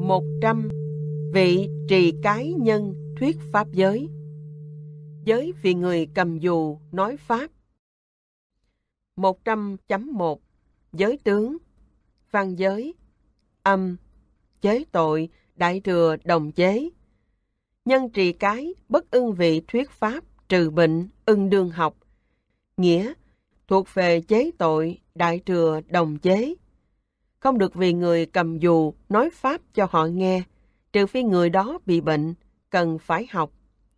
100. Vị trì cái nhân thuyết pháp giới. Giới vì người cầm dù nói pháp. 100.1 Giới tướng. Văn giới. Âm. Chế tội, đại thừa đồng chế. Nhân trì cái, bất ưng vị thuyết pháp, trừ bệnh, ưng đương học. Nghĩa, thuộc về chế tội, đại thừa đồng chế. Không được vì người cầm dù nói pháp cho họ nghe, trừ phi người đó bị bệnh, cần phải học.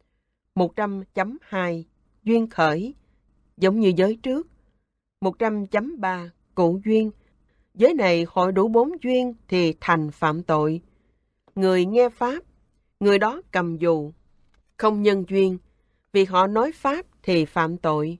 100.2 Duyên khởi, giống như giới trước. 100.3 Cụ duyên. Giới này hội đủ 4 duyên thì thành phạm tội. Người nghe pháp, người đó cầm dù. Không nhân duyên, vì họ nói pháp thì phạm tội.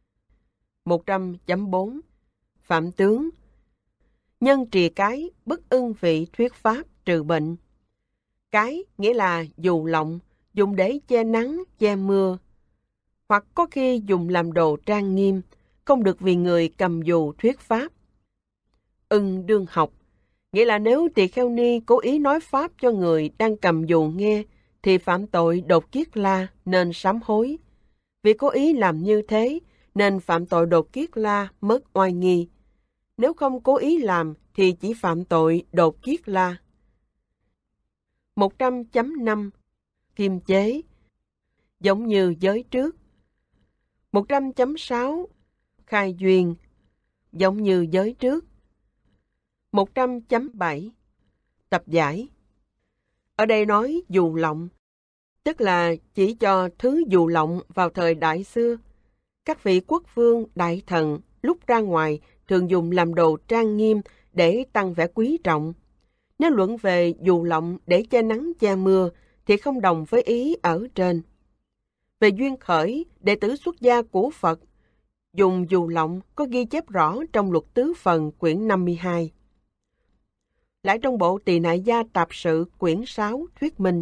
100.4 Phạm tướng. Nhân trì cái, bất ưng vị thuyết pháp, trừ bệnh. Cái nghĩa là dù lọng, dùng để che nắng, che mưa. Hoặc có khi dùng làm đồ trang nghiêm, không được vì người cầm dù thuyết pháp. Ưng đương học, nghĩa là nếu tỳ kheo ni cố ý nói pháp cho người đang cầm dù nghe, thì phạm tội đột kiết la nên sám hối. Vì cố ý làm như thế, nên phạm tội đột kiết la mất oai nghi. Nếu không cố ý làm, thì chỉ phạm tội đột kiết la. 100.5 Kiềm chế, giống như giới trước. 100.6 Khai duyên, giống như giới trước. 100.7 Tập giải. Ở đây nói dù lọng, tức là chỉ cho thứ dù lọng vào thời đại xưa. Các vị quốc vương, đại thần lúc ra ngoài thường dùng làm đồ trang nghiêm để tăng vẻ quý trọng. Nếu luận về dù lọng để che nắng che mưa thì không đồng với ý ở trên. Về duyên khởi, đệ tử xuất gia của Phật dùng dù lọng có ghi chép rõ trong Luật Tứ Phần quyển 52. Lại trong bộ Tỳ Nại Gia Tạp Sự quyển 6 thuyết minh.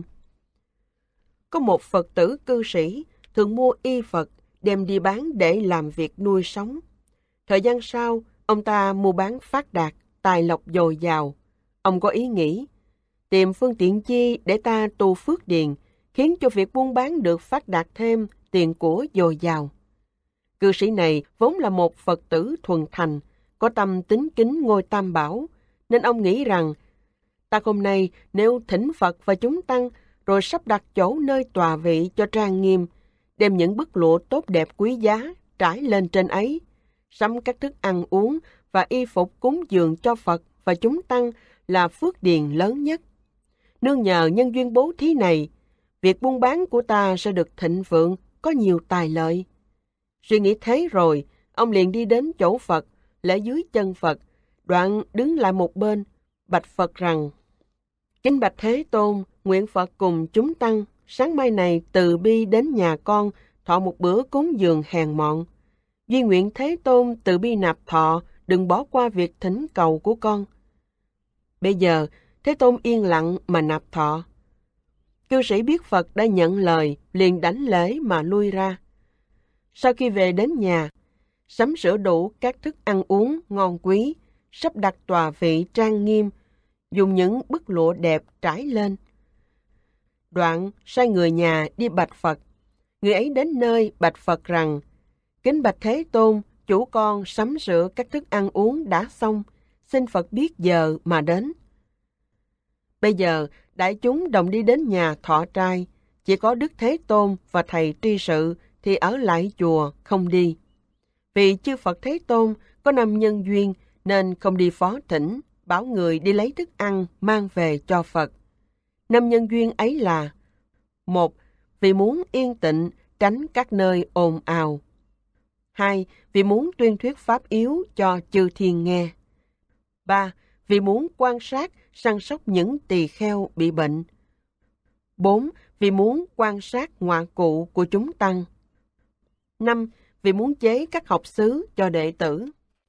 Có một Phật tử cư sĩ thường mua y Phật đem đi bán để làm việc nuôi sống. Thời gian sau, ông ta mua bán phát đạt, tài lộc dồi dào. Ông có ý nghĩ, tìm phương tiện chi để ta tu phước điền, khiến cho việc buôn bán được phát đạt thêm, tiền của dồi dào. Cư sĩ này vốn là một Phật tử thuần thành, có tâm tín kính ngôi Tam Bảo, nên ông nghĩ rằng, ta hôm nay nếu thỉnh Phật và chúng tăng, rồi sắp đặt chỗ nơi tòa vị cho trang nghiêm, đem những bức lụa tốt đẹp quý giá trải lên trên ấy, sắm các thức ăn uống và y phục cúng dường cho Phật và chúng tăng là phước điền lớn nhất. Nương nhờ nhân duyên bố thí này, việc buôn bán của ta sẽ được thịnh vượng, có nhiều tài lợi. Suy nghĩ thế rồi, ông liền đi đến chỗ Phật, lễ dưới chân Phật, đoạn đứng lại một bên, bạch Phật rằng: Kính bạch Thế Tôn, nguyện Phật cùng chúng tăng, sáng mai này từ bi đến nhà con, thọ một bữa cúng dường hèn mọn. Duy nguyện Thế Tôn từ bi nạp thọ, đừng bỏ qua việc thỉnh cầu của con. Bây giờ, Thế Tôn yên lặng mà nạp thọ. Cư sĩ biết Phật đã nhận lời, liền đảnh lễ mà lui ra. Sau khi về đến nhà, sắm sửa đủ các thức ăn uống ngon quý, sắp đặt tòa vị trang nghiêm, dùng những bức lụa đẹp trải lên. Đoạn sai người nhà đi bạch Phật. Người ấy đến nơi bạch Phật rằng: Kính bạch Thế Tôn, chủ con sắm sửa các thức ăn uống đã xong, xin Phật biết giờ mà đến. Bây giờ, đại chúng đồng đi đến nhà thọ trai, chỉ có Đức Thế Tôn và thầy tri sự thì ở lại chùa không đi. Vì chư Phật Thế Tôn có 5 nhân duyên nên không đi phó thỉnh, bảo người đi lấy thức ăn mang về cho Phật. 5 nhân duyên ấy là: 1. Vì muốn yên tịnh, tránh các nơi ồn ào. 2. Vì muốn tuyên thuyết pháp yếu cho chư thiên nghe. 3. Vì muốn quan sát, săn sóc những tỳ kheo bị bệnh. 4. Vì muốn quan sát ngoại cụ của chúng tăng. 5. Vì muốn chế các học xứ cho đệ tử.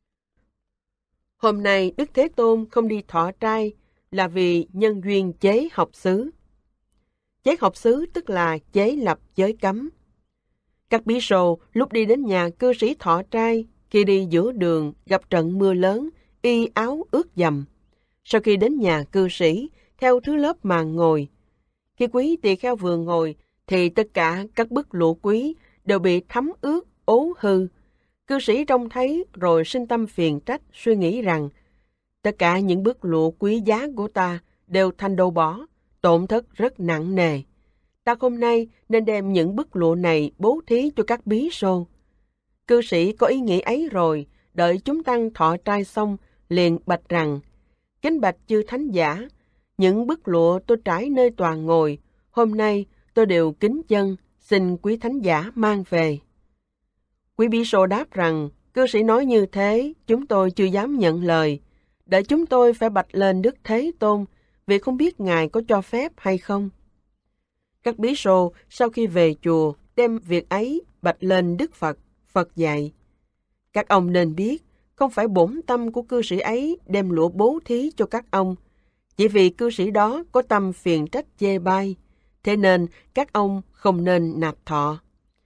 Hôm nay Đức Thế Tôn không đi thọ trai là vì nhân duyên chế học xứ. Chế học xứ tức là chế lập giới cấm. Các bí sô lúc đi đến nhà cư sĩ thọ trai, khi đi giữa đường gặp trận mưa lớn, y áo ướt dầm. Sau khi đến nhà cư sĩ, theo thứ lớp mà ngồi. Khi quý tỳ kheo vừa ngồi, thì tất cả các bức lụa quý đều bị thấm ướt, ố hư. Cư sĩ trông thấy rồi sinh tâm phiền trách, suy nghĩ rằng tất cả những bức lụa quý giá của ta đều thành đồ bỏ, tổn thất rất nặng nề. Ta hôm nay nên đem những bức lụa này bố thí cho các bí sô. Cư sĩ có ý nghĩ ấy rồi, đợi chúng tăng thọ trai xong, liền bạch rằng: Kính bạch chư thánh giả, những bức lụa tôi trải nơi tòa ngồi, hôm nay tôi đều kính dâng, xin quý thánh giả mang về. Quý bí sô đáp rằng: Cư sĩ nói như thế, chúng tôi chưa dám nhận lời. Đợi chúng tôi phải bạch lên Đức Thế Tôn, vì không biết Ngài có cho phép hay không. Các bí sô sau khi về chùa đem việc ấy bạch lên Đức Phật. Phật dạy: Các ông nên biết, không phải bổn tâm của cư sĩ ấy đem lụa bố thí cho các ông, chỉ vì cư sĩ đó có tâm phiền trách chê bai, thế nên các ông không nên nạp thọ.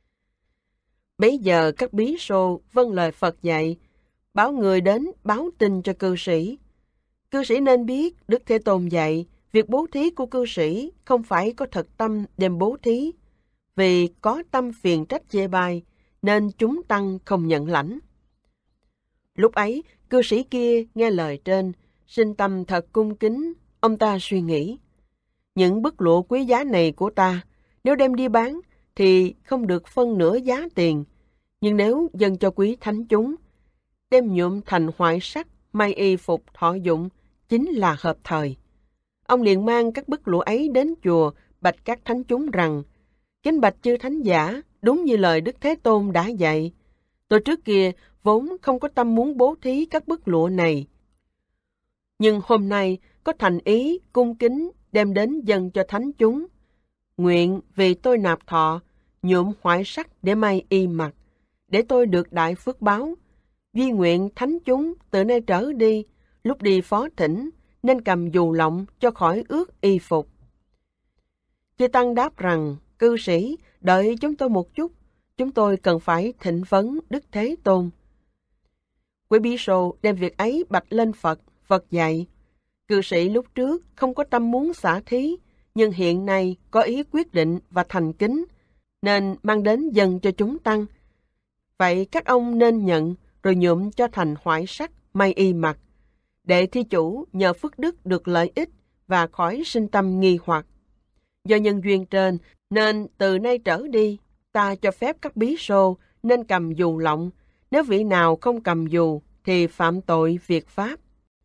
Bấy giờ các bí sô vâng lời Phật dạy, báo người đến báo tin cho cư sĩ. Cư sĩ nên biết Đức Thế Tôn dạy, việc bố thí của cư sĩ không phải có thật tâm đem bố thí, vì có tâm phiền trách chê bai, nên chúng tăng không nhận lãnh. Lúc ấy, cư sĩ kia nghe lời trên, sinh tâm thật cung kính, ông ta suy nghĩ: những bức lụa quý giá này của ta, nếu đem đi bán, thì không được phân nửa giá tiền, nhưng nếu dâng cho quý thánh chúng, đem nhuộm thành hoại sắc, may y phục thọ dụng, chính là hợp thời. Ông liền mang các bức lụa ấy đến chùa, bạch các thánh chúng rằng: Kính bạch chư thánh giả, đúng như lời Đức Thế Tôn đã dạy. Tôi trước kia vốn không có tâm muốn bố thí các bức lụa này, nhưng hôm nay có thành ý cung kính đem đến dâng cho thánh chúng. Nguyện vì tôi nạp thọ, nhuộm hoại sắc để may y mặc, để tôi được đại phước báo. Duy nguyện thánh chúng từ nay trở đi, lúc đi phó thỉnh, nên cầm dù lọng cho khỏi ướt y phục. Chư tăng đáp rằng: Cư sĩ, đợi chúng tôi một chút, chúng tôi cần phải thỉnh vấn Đức Thế Tôn. Quý bí sô đem việc ấy bạch lên Phật. Phật dạy: Cư sĩ lúc trước không có tâm muốn xả thí, nhưng hiện nay có ý quyết định và thành kính, nên mang đến dâng cho chúng tăng. Vậy các ông nên nhận, rồi nhuộm cho thành hoại sắc, may y mặc, để thi chủ nhờ phước đức được lợi ích và khỏi sinh tâm nghi hoặc. Do nhân duyên trên, nên từ nay trở đi, ta cho phép các bí sô nên cầm dù lọng. Nếu vị nào không cầm dù, thì phạm tội việc pháp.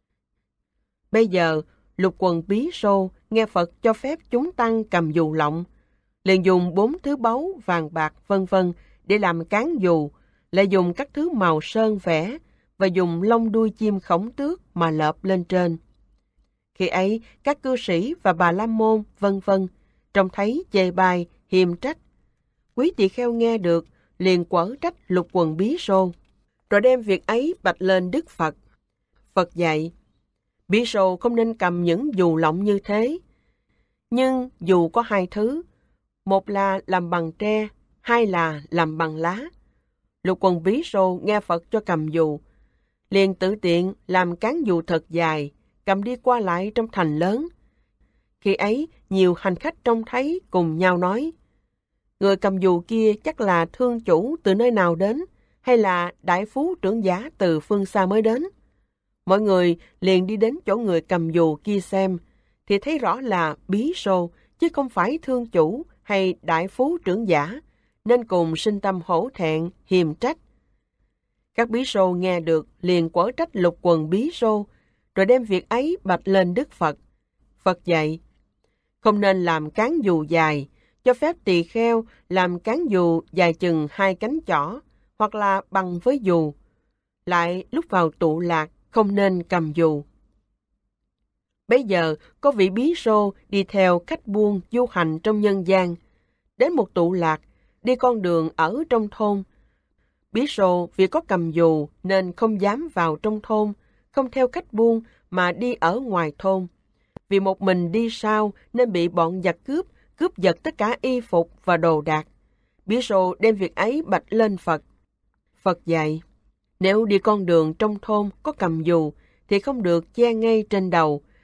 Bây giờ, lục quần bí sô nghe Phật cho phép chúng tăng cầm dù lọng, liền dùng 4 thứ báu, vàng bạc, vân vân để làm cán dù, lại dùng các thứ màu sơn vẽ và dùng lông đuôi chim khổng tước mà lợp lên trên. Khi ấy, các cư sĩ và bà la môn, vân vân, trông thấy chê bai, hiềm trách. Quý tỳ kheo nghe được, liền quở trách lục quần bí sô, rồi đem việc ấy bạch lên Đức Phật. Phật dạy: Bí sô không nên cầm những dù lọng như thế. Nhưng dù có 2 thứ, một là làm bằng tre, 2 là làm bằng lá. Lục quần bí sô nghe Phật cho cầm dù, liền tự tiện làm cán dù thật dài, cầm đi qua lại trong thành lớn. Khi ấy, nhiều hành khách trông thấy cùng nhau nói: Người cầm dù kia chắc là thương chủ từ nơi nào đến, hay là đại phú trưởng giả từ phương xa mới đến. Mọi người liền đi đến chỗ người cầm dù kia xem, thì thấy rõ là bí sô, chứ không phải thương chủ hay đại phú trưởng giả, nên cùng sinh tâm hổ thẹn, hiềm trách. Các bí sô nghe được, liền quở trách lục quần bí sô, rồi đem việc ấy bạch lên Đức Phật. Phật dạy: Không nên làm cán dù dài, cho phép tỳ kheo làm cán dù dài chừng 2 cánh chỏ, hoặc là bằng với dù. Lại lúc vào tụ lạc, không nên cầm dù. Bây giờ, có vị bí sô đi theo khách buôn du hành trong nhân gian. Đến một tụ lạc, đi con đường ở trong thôn. Bí sô vì có cầm dù nên không dám vào trong thôn, không theo khách buôn mà đi ở ngoài thôn. Vì một mình đi sau nên bị bọn giặc cướp giật tất cả y phục và đồ đạc. Bí sô đem việc ấy bạch lên Phật. Phật dạy: Nếu đi con đường trong thôn có cầm dù, thì không được che ngay trên đầu,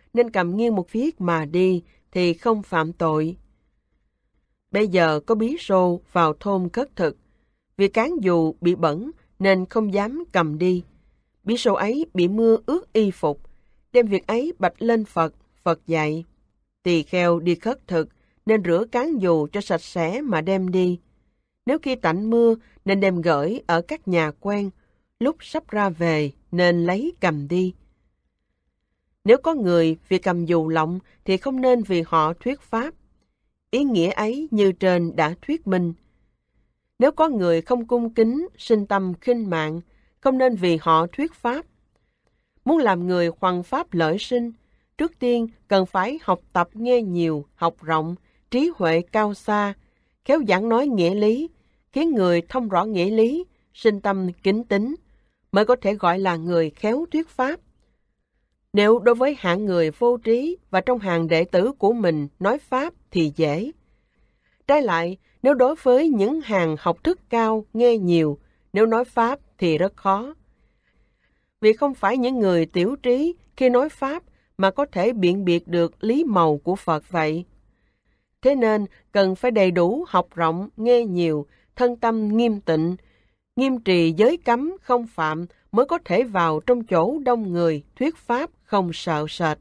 nên cầm nghiêng một phía mà đi thì không phạm tội. Bây giờ có bí xô vào thôn cất thực. Vì cán dù bị bẩn nên không dám cầm đi. Bí xô ấy bị mưa ướt y phục, đem việc ấy bạch lên Phật, Phật dạy. Tỳ kheo đi khất thực nên rửa cán dù cho sạch sẽ mà đem đi. Nếu khi tạnh mưa nên đem gửi ở các nhà quen, lúc sắp ra về nên lấy cầm đi. Nếu có người vì cầm dù lọng thì không nên vì họ thuyết pháp. Ý nghĩa ấy như trên đã thuyết minh. Nếu có người không cung kính, sinh tâm khinh mạng, không nên vì họ thuyết pháp. Muốn làm người hoằng pháp lợi sinh, trước tiên cần phải học tập nghe nhiều, học rộng, trí huệ cao xa, khéo giảng nói nghĩa lý, khiến người thông rõ nghĩa lý, sinh tâm kính tín, mới có thể gọi là người khéo thuyết pháp. Nếu đối với hạng người vô trí và trong hàng đệ tử của mình nói pháp thì dễ. Trái lại, nếu đối với những hàng học thức cao, nghe nhiều, nếu nói pháp thì rất khó. Vì không phải những người tiểu trí khi nói pháp mà có thể biện biệt được lý màu của Phật vậy. Thế nên cần phải đầy đủ học rộng, nghe nhiều, thân tâm nghiêm tịnh, nghiêm trì giới cấm không phạm mới có thể vào trong chỗ đông người thuyết pháp không sợ sệt.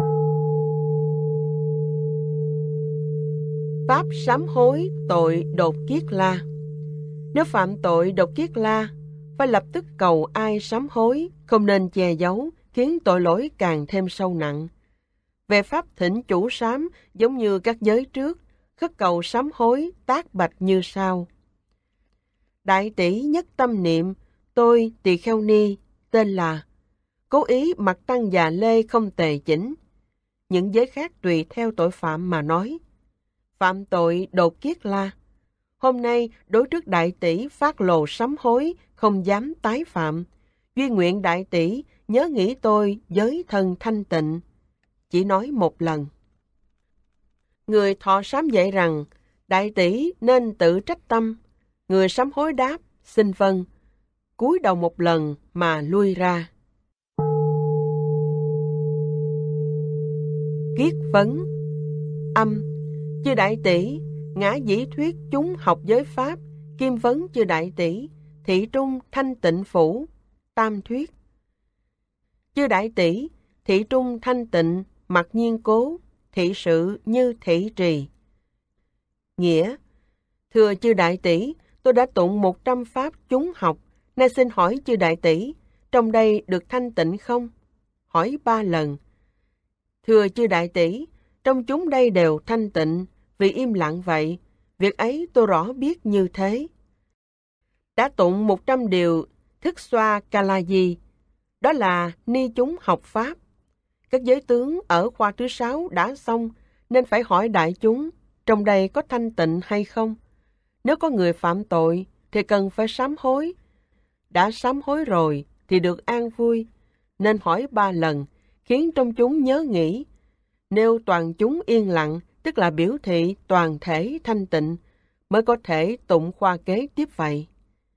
Pháp sám hối tội đột kiết la. Nếu phạm tội đột kiết la, phải lập tức cầu ai sám hối, không nên che giấu, khiến tội lỗi càng thêm sâu nặng. Về pháp thỉnh chủ sám, giống như các giới trước, khất cầu sám hối, tác bạch như sau. Đại tỷ nhất tâm niệm, tôi Tỳ Kheo Ni, tên là, cố ý mặc tăng già lê không tề chỉnh. Những giới khác tùy theo tội phạm mà nói. Phạm tội đột kiết la. Hôm nay đối trước đại tỷ phát lồ sám hối, không dám tái phạm. Duy nguyện đại tỷ nhớ nghĩ tôi giới thân thanh tịnh. Chỉ nói một lần. Người thọ sám dạy rằng, đại tỷ nên tự trách tâm. Người sám hối đáp, xin vâng. Cúi đầu một lần mà lui ra. Kiết vấn. Âm. Chư đại tỷ, ngã dĩ thuyết chúng học giới pháp, kim vấn chư đại tỷ, thị trung thanh tịnh phủ, tam thuyết. Chư đại tỷ, thị trung thanh tịnh, mặc nhiên cố, thị sự như thị trì. Nghĩa, thưa chư đại tỷ, tôi đã tụng 100 pháp chúng học, nay xin hỏi chư đại tỷ, trong đây được thanh tịnh không? Hỏi 3 lần. Thưa chư đại tỷ, trong chúng đây đều thanh tịnh, vì im lặng vậy, việc ấy tôi rõ biết như thế. Đã tụng 100 điều thức xoa Kalaji, đó là ni chúng học pháp. Các giới tướng ở khoa thứ 6 đã xong, nên phải hỏi đại chúng, trong đây có thanh tịnh hay không? Nếu có người phạm tội, thì cần phải sám hối. Đã sám hối rồi, thì được an vui, nên hỏi 3 lần, khiến trong chúng nhớ nghĩ. Nếu toàn chúng yên lặng, tức là biểu thị toàn thể thanh tịnh, mới có thể tụng khoa kế tiếp vậy.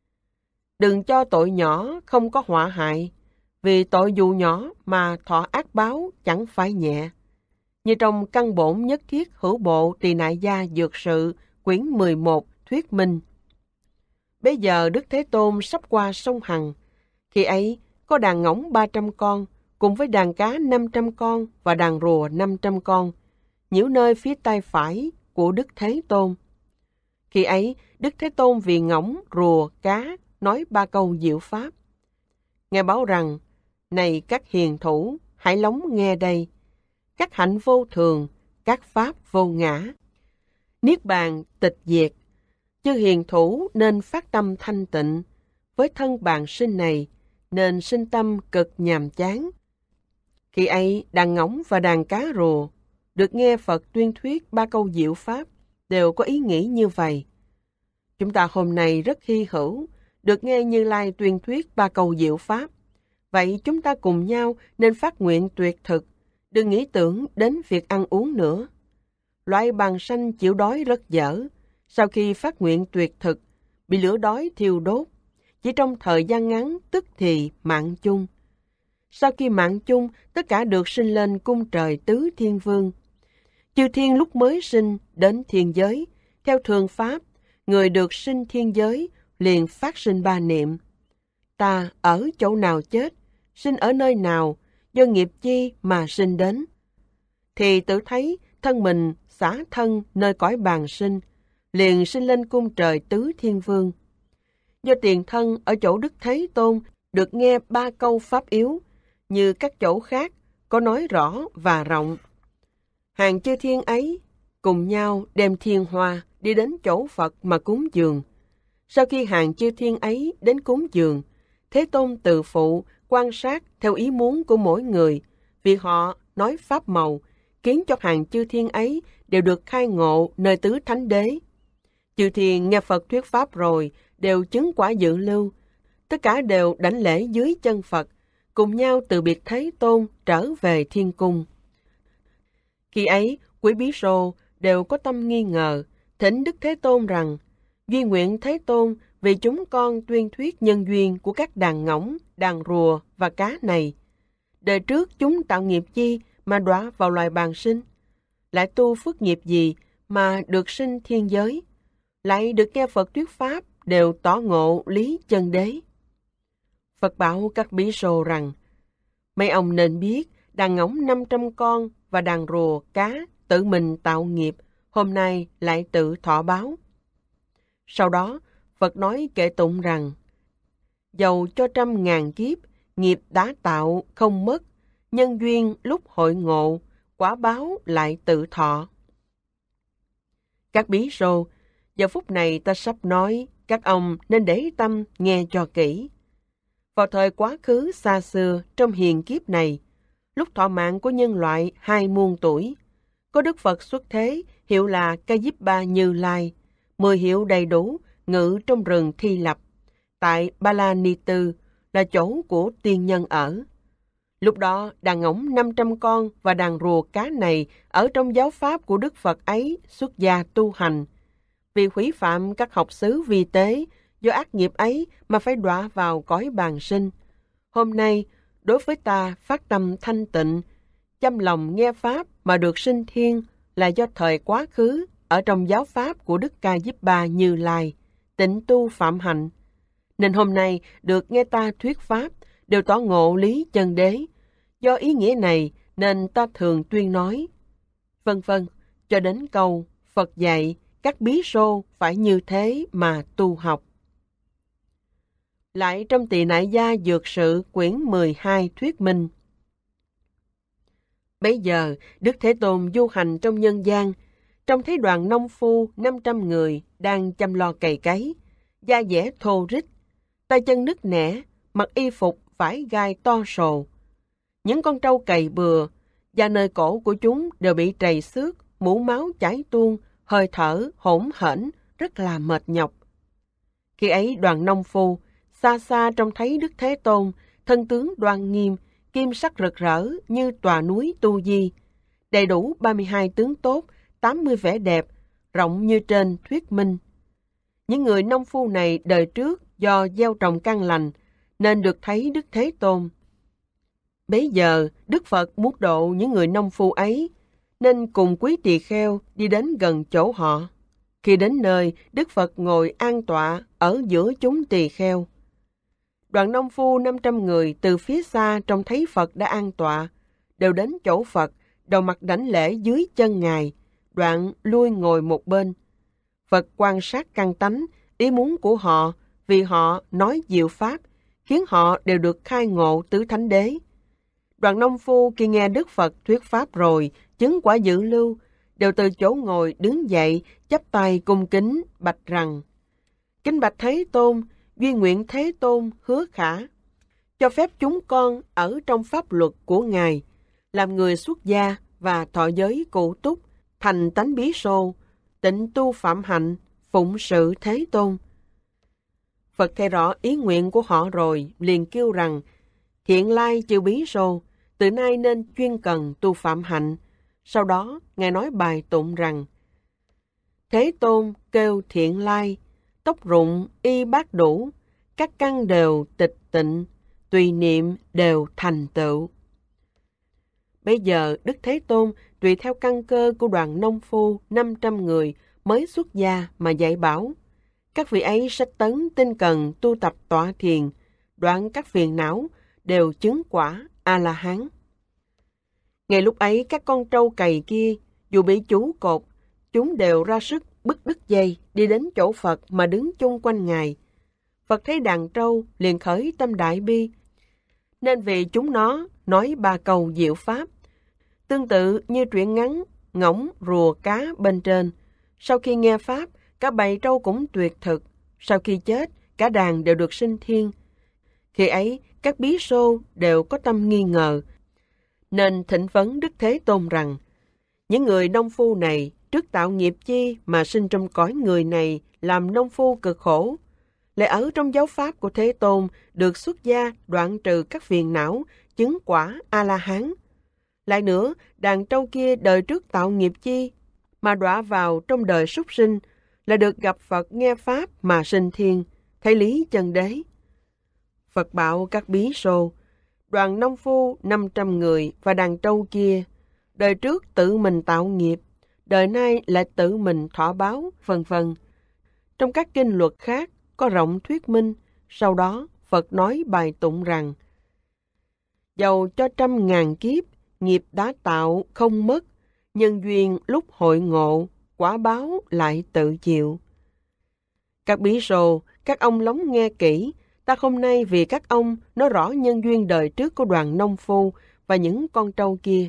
Đừng cho tội nhỏ không có họa hại, vì tội dù nhỏ mà thọ ác báo chẳng phải nhẹ. Như trong căn bổn nhất thiết hữu bộ Tỳ Nại Gia Dược Sự, quyển 11 thuyết minh. Bây giờ Đức Thế Tôn sắp qua sông Hằng. Khi ấy, có đàn ngỗng 300 con, cùng với đàn cá 500 con và đàn rùa 500 con, nhiễu nơi phía tay phải của Đức Thế Tôn. Khi ấy, Đức Thế Tôn vì ngỗng, rùa, cá, nói 3 câu diệu pháp. Ngài báo rằng, này các hiền thủ, hãy lắng nghe đây. Các hạnh vô thường, các pháp vô ngã. Niết bàn tịch diệt. Chư hiền thủ nên phát tâm thanh tịnh. Với thân bàn sinh này, nên sinh tâm cực nhàm chán. Khi ấy, đàn ngỗng và đàn cá rùa được nghe Phật tuyên thuyết 3 câu diệu pháp, đều có ý nghĩ như vậy. Chúng ta hôm nay rất hy hữu, được nghe Như Lai tuyên thuyết 3 câu diệu pháp. Vậy chúng ta cùng nhau nên phát nguyện tuyệt thực, đừng nghĩ tưởng đến việc ăn uống nữa. Loại bàng sanh chịu đói rất dở, sau khi phát nguyện tuyệt thực, bị lửa đói thiêu đốt, chỉ trong thời gian ngắn tức thì mạng chung. Sau khi mạng chung, tất cả được sinh lên cung trời tứ thiên vương. Chư thiên lúc mới sinh đến thiên giới, theo thường pháp, người được sinh thiên giới liền phát sinh ba niệm. Ta ở chỗ nào chết, sinh ở nơi nào, do nghiệp chi mà sinh đến. Thì tự thấy thân mình xả thân nơi cõi bàn sinh, liền sinh lên cung trời tứ thiên vương. Do tiền thân ở chỗ Đức Thế Tôn được nghe ba câu pháp yếu, như các chỗ khác có nói rõ và rộng. Hàng chư thiên ấy cùng nhau đem thiên hoa đi đến chỗ Phật mà cúng dường. Sau khi hàng chư thiên ấy đến cúng dường, Thế Tôn tự phụ quan sát theo ý muốn của mỗi người, vì họ nói pháp màu, khiến cho hàng chư thiên ấy đều được khai ngộ nơi tứ thánh đế. Chư thiên nghe Phật thuyết pháp rồi, đều chứng quả dự lưu. Tất cả đều đảnh lễ dưới chân Phật, cùng nhau từ biệt Thế Tôn trở về thiên cung. Khi ấy, quý bí sô đều có tâm nghi ngờ, thỉnh Đức Thế Tôn rằng, duy nguyện Thế Tôn vì chúng con tuyên thuyết nhân duyên của các đàn ngỗng, đàn rùa và cá này. Đời trước chúng tạo nghiệp chi mà đọa vào loài bàng sinh? Lại tu phước nghiệp gì mà được sinh thiên giới? Lại được nghe Phật thuyết pháp đều tỏ ngộ lý chân đế. Phật bảo các bí sô rằng, mấy ông nên biết đàn ngỗng 500 con và đàn rùa cá tự mình tạo nghiệp, hôm nay lại tự thọ báo. Sau đó, Phật nói kệ tụng rằng, dầu cho 100.000 kiếp, nghiệp đã tạo không mất, nhân duyên lúc hội ngộ, quả báo lại tự thọ. Các bí sô, giờ phút này ta sắp nói, các ông nên để tâm nghe cho kỹ. Vào thời quá khứ xa xưa trong hiền kiếp này, lúc thọ mạng của nhân loại 2 muôn tuổi, có Đức Phật xuất thế, hiệu là Ca Diếp Ba Như Lai, 10 hiệu đầy đủ, ngự trong rừng Thi Lập, tại Ba La Ni Tư, là chỗ của tiên nhân ở. Lúc đó, đàn ngỗng 500 con và đàn rùa cá này ở trong giáo pháp của Đức Phật ấy xuất gia tu hành. Vì hủy phạm các học xứ vi tế, do ác nghiệp ấy mà phải đọa vào cõi bàng sinh. Hôm nay, đối với ta phát tâm thanh tịnh, chăm lòng nghe pháp mà được sinh thiên là do thời quá khứ ở trong giáo pháp của Đức Ca Diếp Ba Như Lai, tịnh tu phạm hạnh. Nên hôm nay được nghe ta thuyết pháp, đều tỏ ngộ lý chân đế. Do ý nghĩa này nên ta thường tuyên nói, vân vân, cho đến câu Phật dạy các bí sô phải như thế mà tu học. Lại trong Tỳ Nại Gia Dược Sự quyển 12 thuyết minh. Bấy giờ, Đức Thế Tôn du hành trong nhân gian, trông thấy đoàn nông phu 500 người đang chăm lo cày cấy, da dẻ thô rích, tay chân nứt nẻ, mặc y phục vải gai to sồ. Những con trâu cày bừa, da nơi cổ của chúng đều bị trầy xước, mũ máu chảy tuôn, hơi thở hỗn hển, rất là mệt nhọc. Khi ấy đoàn nông phu xa xa trông thấy Đức Thế Tôn, thân tướng đoan nghiêm, kim sắc rực rỡ như tòa núi Tu Di, đầy đủ 32 tướng tốt, 80 vẻ đẹp, rộng như trên thuyết minh. Những người nông phu này đời trước do gieo trồng căn lành, nên được thấy Đức Thế Tôn. Bấy giờ, Đức Phật muốn độ những người nông phu ấy, nên cùng quý tỳ kheo đi đến gần chỗ họ. Khi đến nơi, Đức Phật ngồi an tọa ở giữa chúng tỳ kheo. Đoàn nông phu 500 người từ phía xa trông thấy Phật đã an tọa, đều đến chỗ Phật, đầu mặt đảnh lễ dưới chân Ngài, đoạn lui ngồi một bên. Phật quan sát căn tánh, ý muốn của họ, vì họ nói diệu pháp, khiến họ đều được khai ngộ tứ thánh đế. Đoàn nông phu khi nghe Đức Phật thuyết pháp rồi, chứng quả dự lưu, đều từ chỗ ngồi đứng dậy, chắp tay cung kính, bạch rằng, kính bạch Thế Tôn, duy nguyện Thế Tôn hứa khả, cho phép chúng con ở trong pháp luật của Ngài, làm người xuất gia và thọ giới cụ túc, thành tánh bí sô, tịnh tu phạm hạnh, phụng sự Thế Tôn. Phật thấy rõ ý nguyện của họ rồi, liền kêu rằng, thiện lai chư bí sô, từ nay nên chuyên cần tu phạm hạnh. Sau đó, Ngài nói bài tụng rằng, Thế Tôn kêu thiện lai, tóc rụng y bát đủ, các căn đều tịch tịnh, tùy niệm đều thành tựu. Bây giờ Đức Thế Tôn tùy theo căn cơ của đoàn nông phu 500 người mới xuất gia mà dạy bảo. Các vị ấy sách tấn tinh cần tu tập tọa thiền, đoạn các phiền não, đều chứng quả A-la-hán. Ngay lúc ấy các con trâu cày kia, dù bị chú cột, chúng đều ra sức bứt đứt dây đi đến chỗ Phật mà đứng chung quanh Ngài. Phật thấy đàn trâu liền khởi tâm đại bi, nên vì chúng nó nói 3 câu diệu pháp. Tương tự như truyện ngắn ngỗng rùa cá bên trên, sau khi nghe pháp, cả bầy trâu cũng tuyệt thực, sau khi chết, cả đàn đều được sinh thiên. Khi ấy, các bí xô đều có tâm nghi ngờ, nên thỉnh vấn Đức Thế Tôn rằng, những người nông phu này trước tạo nghiệp chi mà sinh trong cõi người này làm nông phu cực khổ, lại ở trong giáo pháp của Thế Tôn được xuất gia đoạn trừ các phiền não, chứng quả A-la-hán. Lại nữa, đàn trâu kia đời trước tạo nghiệp chi mà đọa vào trong đời súc sinh, là được gặp Phật nghe pháp mà sinh thiên, thấy lý chân đế. Phật bảo các bí xô, đoàn nông phu 500 người và đàn trâu kia, đời trước tự mình tạo nghiệp, đời nay lại tự mình thọ báo, vân vân. Trong các kinh luật khác có rộng thuyết minh, sau đó Phật nói bài tụng rằng, dầu cho 100.000 kiếp, nghiệp đã tạo không mất, nhân duyên lúc hội ngộ, quả báo lại tự chịu. Các bí xô, các ông lắng nghe kỹ, ta hôm nay vì các ông nói rõ nhân duyên đời trước của đoàn nông phu và những con trâu kia.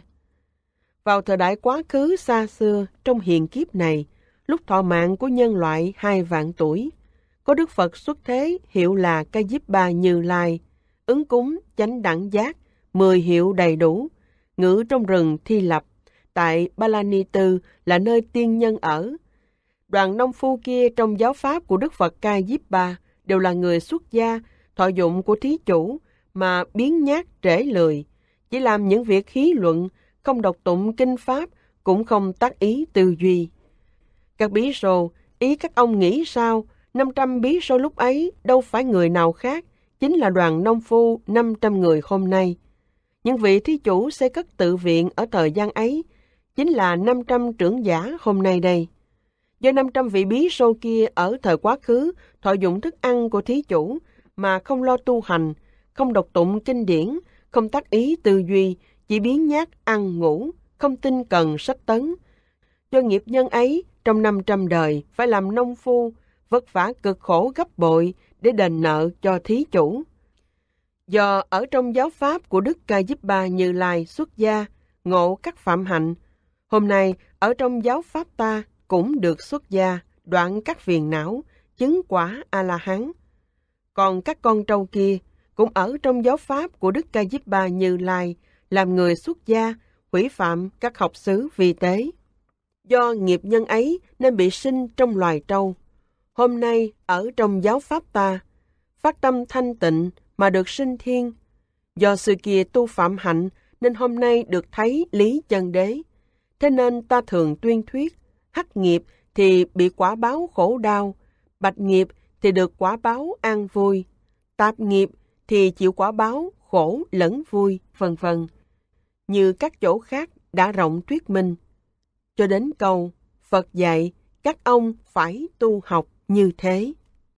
Vào thời đại quá khứ xa xưa, trong hiện kiếp này, lúc thọ mạng của nhân loại 2 vạn tuổi, có Đức Phật xuất thế hiệu là Ca Diếp Ba Như Lai, ứng cúng chánh đẳng giác, 10 hiệu đầy đủ, ngự trong rừng Thi Lập, tại Ba La Ni Tư là nơi tiên nhân ở. Đoàn nông phu kia trong giáo pháp của Đức Phật Ca Diếp Ba đều là người xuất gia, thọ dụng của thí chủ mà biếng nhác trễ lười, chỉ làm những việc hí luận, không đọc tụng kinh pháp, cũng không tác ý tư duy. Các bí xô, ý các ông nghĩ sao? 500 bí xô lúc ấy đâu phải người nào khác, chính là đoàn nông phu 500 người hôm nay. Những vị thí chủ xây cất tự viện ở thời gian ấy, chính là 500 trưởng giả hôm nay đây. Do 500 vị bí xô kia ở thời quá khứ thọ dụng thức ăn của thí chủ mà không lo tu hành, không đọc tụng kinh điển, không tác ý tư duy, chỉ biếng nhác ăn ngủ, không tinh cần sách tấn. Do nghiệp nhân ấy, trong 500 đời phải làm nông phu, vất vả cực khổ gấp bội để đền nợ cho thí chủ. Do ở trong giáo pháp của Đức Ca Diếp Ba Như Lai xuất gia, ngộ các phạm hạnh, hôm nay ở trong giáo pháp ta cũng được xuất gia, đoạn các phiền não, chứng quả A-la-hán. Còn các con trâu kia cũng ở trong giáo pháp của Đức Ca Diếp Ba Như Lai, làm người xuất gia, hủy phạm các học xứ vi tế. Do nghiệp nhân ấy nên bị sinh trong loài trâu. Hôm nay ở trong giáo pháp ta, phát tâm thanh tịnh mà được sinh thiên. Do xưa kia tu phạm hạnh nên hôm nay được thấy lý chân đế. Thế nên ta thường tuyên thuyết, hắc nghiệp thì bị quả báo khổ đau, bạch nghiệp thì được quả báo an vui, tạp nghiệp thì chịu quả báo khổ lẫn vui, vân vân. Như các chỗ khác đã rộng thuyết minh. Cho đến câu Phật dạy các ông phải tu học như thế.